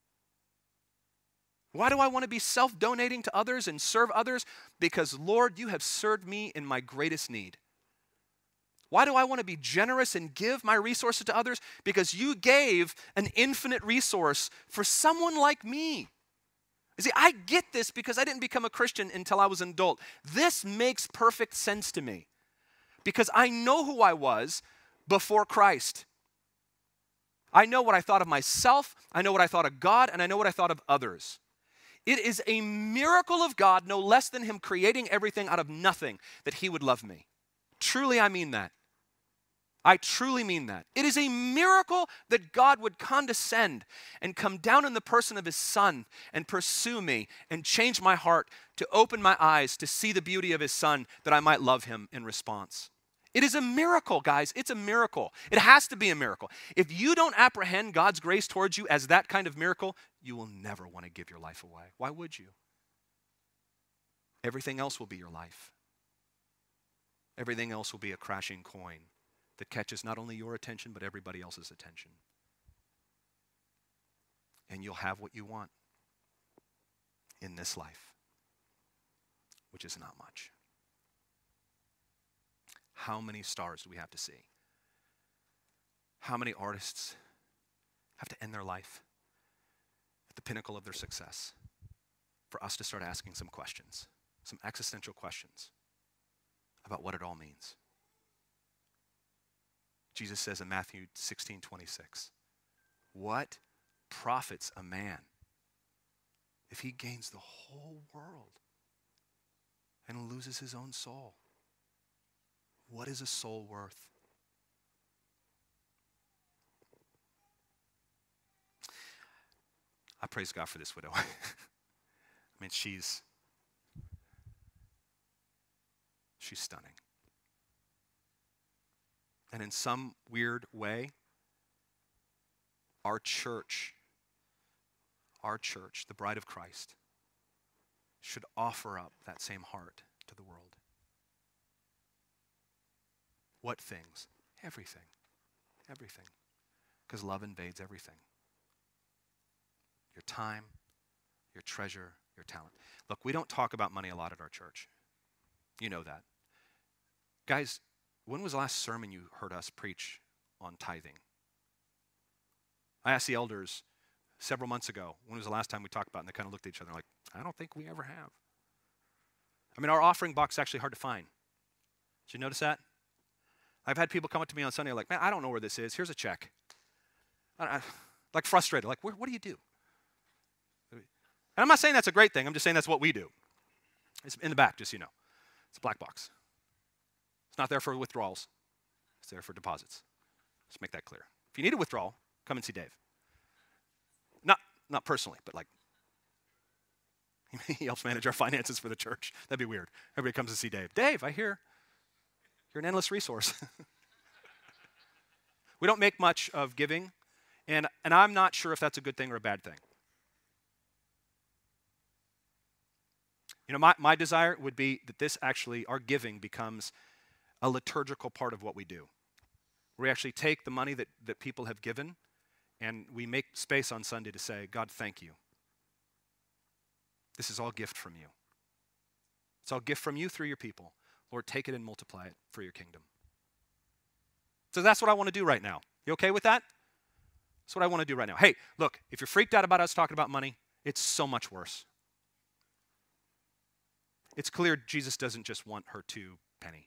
Why do I want to be self-donating to others and serve others? Because, Lord, you have served me in my greatest need. Why do I want to be generous and give my resources to others? Because you gave an infinite resource for someone like me. You see, I get this because I didn't become a Christian until I was an adult. This makes perfect sense to me because I know who I was before Christ. I know what I thought of myself, I know what I thought of God, and I know what I thought of others. It is a miracle of God, no less than him creating everything out of nothing, that he would love me. Truly, I mean that. I truly mean that. It is a miracle that God would condescend and come down in the person of his Son and pursue me and change my heart to open my eyes to see the beauty of his Son, that I might love him in response. It is a miracle, guys. It's a miracle. It has to be a miracle. If you don't apprehend God's grace towards you as that kind of miracle, you will never want to give your life away. Why would you? Everything else will be your life. Everything else will be a crashing coin that catches not only your attention, but everybody else's attention. And you'll have what you want in this life, which is not much. How many stars do we have to see? How many artists have to end their life at the pinnacle of their success for us to start asking some questions, some existential questions about what it all means? Jesus says in Matthew 16:26, what profits a man if he gains the whole world and loses his own soul? What is a soul worth? I praise God for this widow. I mean, she's stunning. And in some weird way, our church, the bride of Christ, should offer up that same heart to the world. What things? Everything. Everything. Because love invades everything. Your time, your treasure, your talent. Look, we don't talk about money a lot at our church. You know that. Guys, when was the last sermon you heard us preach on tithing? I asked the elders several months ago, when was the last time we talked about it? And they kind of looked at each other like, I don't think we ever have. I mean, our offering box is actually hard to find. Did you notice that? I've had people come up to me on Sunday like, man, I don't know where this is. Here's a check. Like frustrated, like, what do you do? And I'm not saying that's a great thing. I'm just saying that's what we do. It's in the back, just so you know. It's a black box. It's not there for withdrawals. It's there for deposits. Let's make that clear. If you need a withdrawal, come and see Dave. Not personally, but like, he helps manage our finances for the church. That'd be weird. Everybody comes to see Dave. Dave, I hear you're an endless resource. We don't make much of giving, and I'm not sure if that's a good thing or a bad thing. You know, my desire would be that this actually, our giving becomes a liturgical part of what we do. We actually take the money that people have given, and we make space on Sunday to say, God, thank you. This is all gift from you. It's all gift from you through your people. Lord, take it and multiply it for your kingdom. So that's what I want to do right now. You okay with that? That's what I want to do right now. Hey, look, if you're freaked out about us talking about money, it's so much worse. It's clear Jesus doesn't just want her 2 pennies.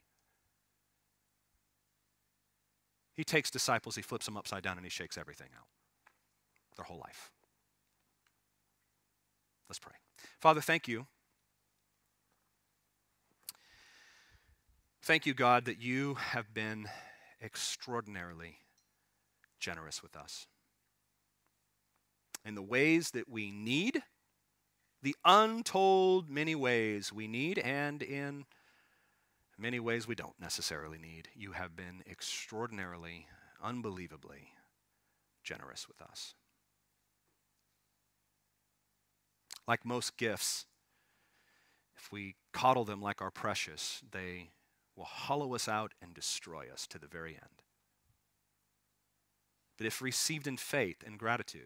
He takes disciples, he flips them upside down, and he shakes everything out. Their whole life. Let's pray. Father, thank you. Thank you, God, that you have been extraordinarily generous with us. In the ways that we need, the untold many ways we need, and in many ways we don't necessarily need, you have been extraordinarily, unbelievably generous with us. Like most gifts, if we coddle them like our precious, they will hollow us out and destroy us to the very end. But if received in faith and gratitude,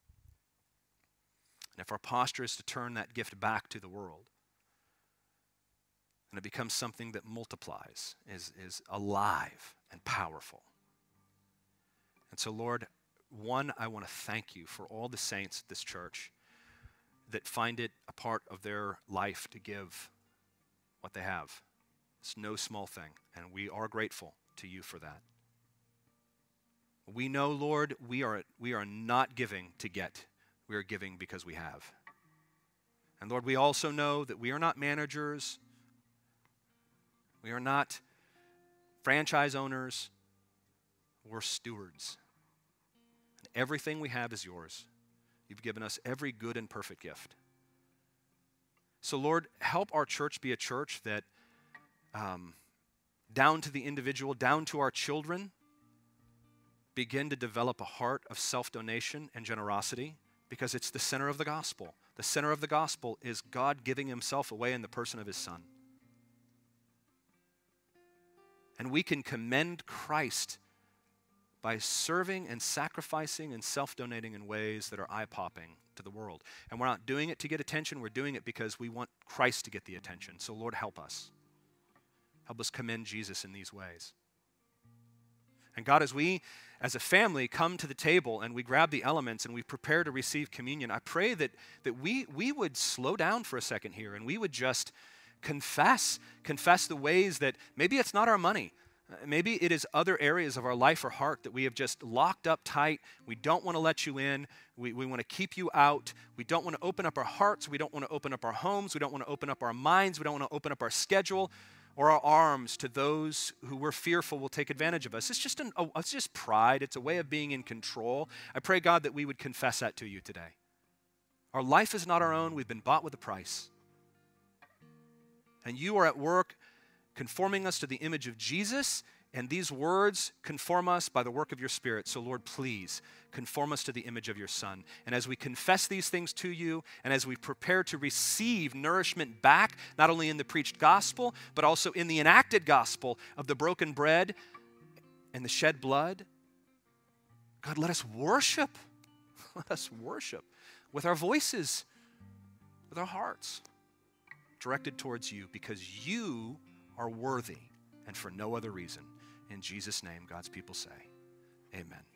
and if our posture is to turn that gift back to the world, and it becomes something that multiplies, is alive and powerful. And so, Lord, one, I want to thank you for all the saints at this church that find it a part of their life to give what they have. It's no small thing, and we are grateful to you for that. We know, Lord, we are not giving to get. We are giving because we have. And Lord, we also know that we are not managers. We are not franchise owners. We're stewards. And everything we have is yours. You've given us every good and perfect gift. So Lord, help our church be a church that down to the individual, down to our children, begin to develop a heart of self-donation and generosity, because it's the center of the gospel. The center of the gospel is God giving himself away in the person of his Son. And we can commend Christ by serving and sacrificing and self-donating in ways that are eye-popping to the world. And we're not doing it to get attention, we're doing it because we want Christ to get the attention. So Lord, help us. Help us commend Jesus in these ways. And God, as we, as a family, come to the table and we grab the elements and we prepare to receive communion, I pray that we would slow down for a second here and we would just confess the ways that maybe it's not our money. Maybe it is other areas of our life or heart that we have just locked up tight. We don't want to let you in. We want to keep you out. We don't want to open up our hearts. We don't want to open up our homes. We don't want to open up our minds. We don't want to open up our schedule or our arms to those who we're fearful will take advantage of us. It's just pride. It's a way of being in control. I pray, God, that we would confess that to you today. Our life is not our own. We've been bought with a price. And you are at work conforming us to the image of Jesus, and these words conform us by the work of your Spirit. So Lord, please conform us to the image of your Son. And as we confess these things to you, and as we prepare to receive nourishment back, not only in the preached gospel, but also in the enacted gospel of the broken bread and the shed blood, God, let us worship. Let us worship with our voices, with our hearts, directed towards you, because you are worthy and for no other reason. In Jesus' name, God's people say, amen.